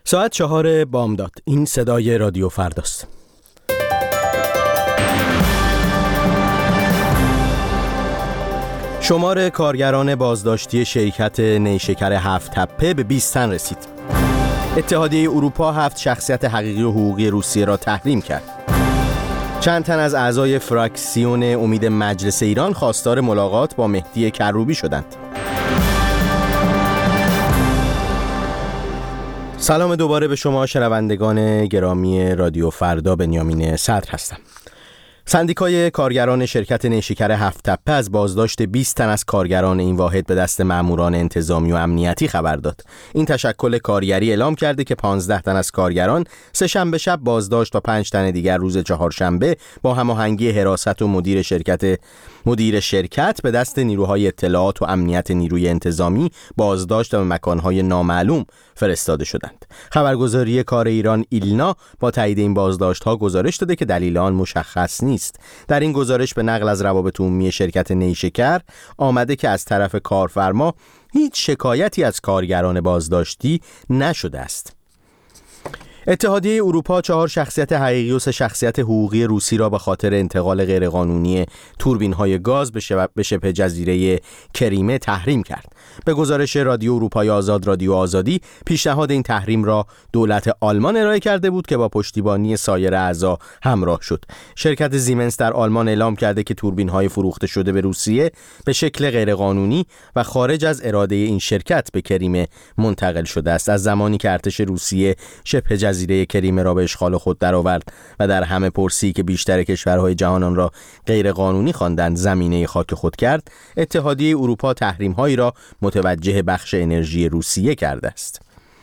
ساعت 4 بامداد. این صدای رادیو فرداست. شمار کارگران بازداشتی شرکت نیشکر 7 تپه به 20 تن رسید. اتحادیه اروپا 7 شخصیت حقیقی و حقوقی روسیه را تحریم کرد. چند تن از اعضای فراکسیون امید مجلس ایران خواستار ملاقات با مهدی کروبی شدند. سلام دوباره به شما شنوندگان گرامی رادیو فردا. بنیامین صدر هستم. سندیکای کارگران شرکت نیشکر 7 تپه از بازداشت 20 تن از کارگران این واحد به دست ماموران انتظامی و امنیتی خبر داد. این تشکل کارگری اعلام کرده که 15 تن از کارگران سه‌شنبه شب بازداشت و 5 تن دیگر روز چهارشنبه با هماهنگی حراست و مدیر شرکت به دست نیروهای اطلاعات و امنیت نیروی انتظامی بازداشت و به مکانهای نامعلوم فرستاده شدند. خبرگزاری کار ایران ایلنا با تایید این بازداشت‌ها گزارش داده که دلیل آن مشخص نیست. در این گزارش به نقل از روابط عمومی شرکت نیشکر آمده که از طرف کارفرما هیچ شکایتی از کارگران بازداشتی نشده است. اتحادیه اروپا 4 شخصیت حقیقی و 3 شخصیت حقوقی روسی را به خاطر انتقال غیرقانونی توربین‌های گاز به شبه جزیره کریمه تحریم کرد. به گزارش رادیو اروپای آزاد رادیو آزادی، پیشنهاد این تحریم را دولت آلمان ارائه کرده بود که با پشتیبانی سایر اعضا همراه شد. شرکت زیمنس در آلمان اعلام کرده که توربین‌های فروخته شده به روسیه به شکل غیرقانونی و خارج از اراده این شرکت به کریمه منتقل شده است. از زمانی که ارتش روسیه شبه جزیره کریمه را به اشغال خود درآورد و در همه پرسی که بیشتر کشورهای جهان آن را غیرقانونی خواندند زمینه خاک خود کرد، اتحادیه اروپا تحریم‌هایی را متوجه بخش انرژی روسیه کرده است.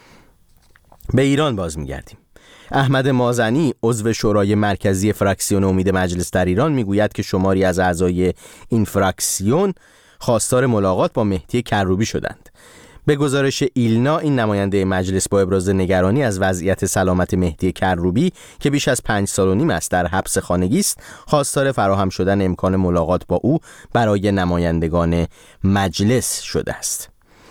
به ایران باز می‌گردیم. احمد مازنی عضو شورای مرکزی فراکسیون امید مجلس در ایران میگوید که شماری از اعضای این فراکسیون خواستار ملاقات با مهدی کروبی شدند. به گزارش ایلنا، این نماینده مجلس با ابراز نگرانی از وضعیت سلامت مهدی کروبی که بیش از 5 سال و نیم است در حبس خانگی است، خواستار فراهم شدن امکان ملاقات با او برای نمایندگان مجلس شده است.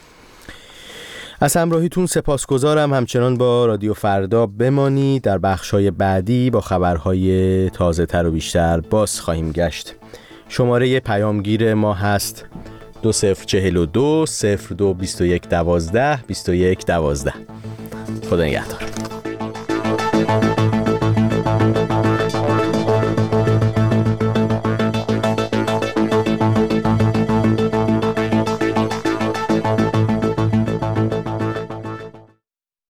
از همراهیتون سپاسگزارم. همچنان با رادیو فردا بمانید. در بخش‌های بعدی با خبرهای تازه‌تر و بیشتر باز خواهیم گشت. شماره پیامگیر ما هست 2042 02 21 12 21 12. خدا نگهدار.